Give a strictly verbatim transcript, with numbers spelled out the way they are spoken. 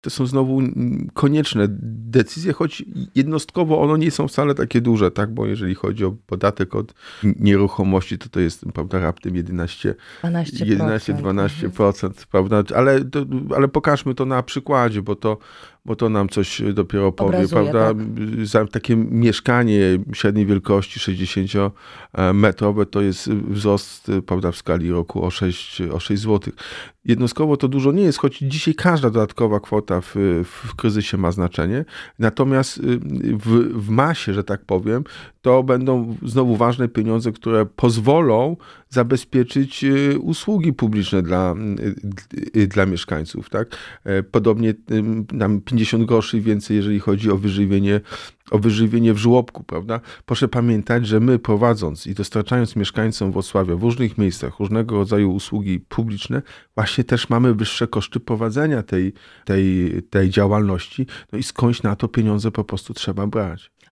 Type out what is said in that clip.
to są znowu konieczne decyzje, choć jednostkowo one nie są wcale takie duże, tak? Bo jeżeli chodzi o podatek od nieruchomości, to to jest, prawda, raptem jedenaście, jedenaście dwanaście procent, prawda? Ale, to, ale pokażmy to na przykładzie, bo to, bo to nam coś dopiero powie, obrazuje, prawda? Tak. Za takie mieszkanie średniej wielkości sześćdziesięciometrowe to jest wzrost, prawda, w skali roku o sześć, o sześć złotych. Jednostkowo to dużo nie jest, choć dzisiaj każda dodatkowa kwota w, w kryzysie ma znaczenie. Natomiast w, w masie, że tak powiem, to będą znowu ważne pieniądze, które pozwolą zabezpieczyć usługi publiczne dla, dla mieszkańców. Tak? Podobnie nam pięćdziesiąt groszy więcej, jeżeli chodzi o wyżywienie, o wyżywienie w żłobku, prawda? Proszę pamiętać, że my prowadząc i dostarczając mieszkańcom Wrocławia w różnych miejscach różnego rodzaju usługi publiczne, właśnie też mamy wyższe koszty prowadzenia tej, tej, tej działalności. No i skądś na to pieniądze po prostu trzeba brać.